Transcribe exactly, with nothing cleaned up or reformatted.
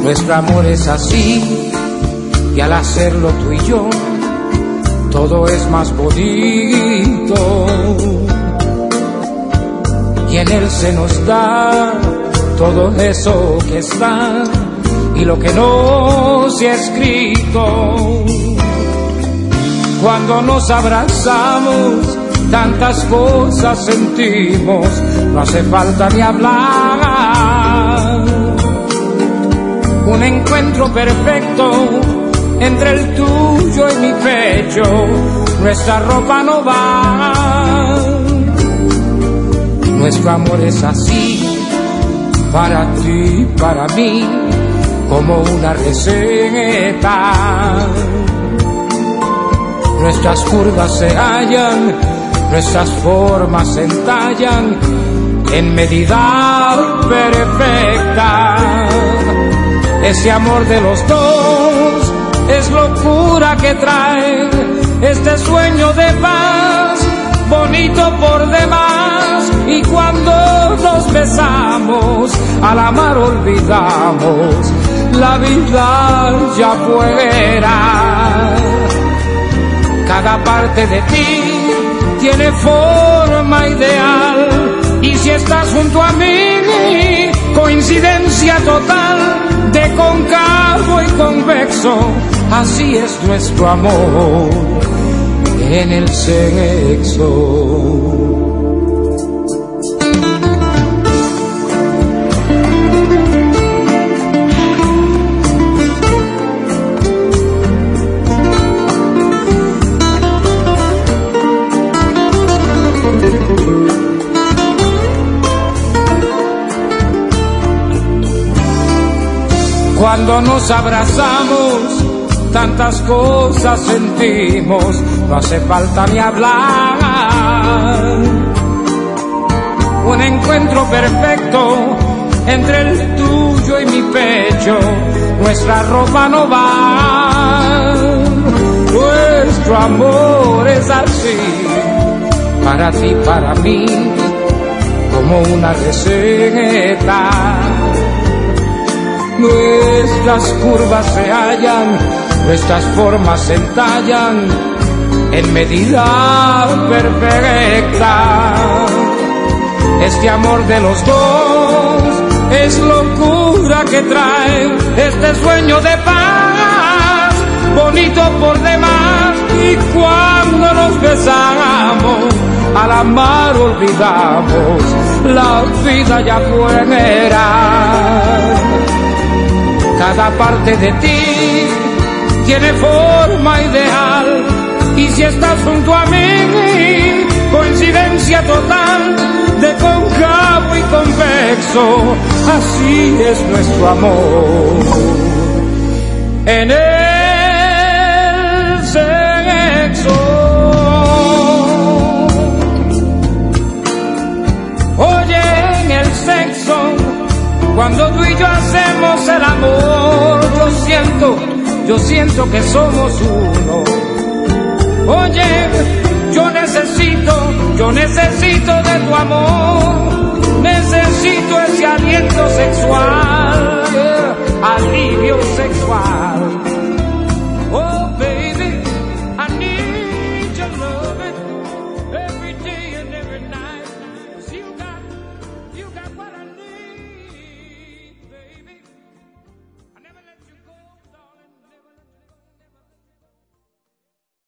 Nuestro amor es así, y al hacerlo tú y yo, todo es más bonito. Y en él se nos da todo eso que está y lo que no se ha escrito. Cuando nos abrazamos, tantas cosas sentimos, no hace falta ni hablar. Un encuentro perfecto entre el tuyo y mi pecho, nuestra ropa no va. Nuestro amor es así, para ti, para mí, como una receta. Nuestras curvas se hallan, nuestras formas se entallan en medida perfecta. Ese amor de los dos es locura que trae este sueño de paz, bonito por demás. Y cuando nos besamos, al amar olvidamos la vida ya fuera. Cada parte de ti tiene forma ideal, y si estás junto a mí, coincidencia total de cóncavo y convexo. Así es nuestro amor en el sexo. Cuando nos abrazamos, tantas cosas sentimos, no hace falta ni hablar. Un encuentro perfecto entre el tuyo y mi pecho, nuestra ropa no va. Nuestro amor es así, para ti, para mí, como una receta. Nuestras curvas se hallan, nuestras formas se entallan en medida perfecta. Este amor de los dos es locura que trae este sueño de paz, bonito por demás. Y cuando nos besamos, al amar olvidamos la vida ya fuera. Cada parte de ti tiene forma ideal, y si estás junto a mí, coincidencia total de cóncavo y convexo. Así es nuestro amor en el sexo. Oye, en el sexo, cuando tú y yo hacemos el amor, yo siento, yo siento que somos uno. Oye, yo necesito, yo necesito de tu amor, necesito ese aliento sexual.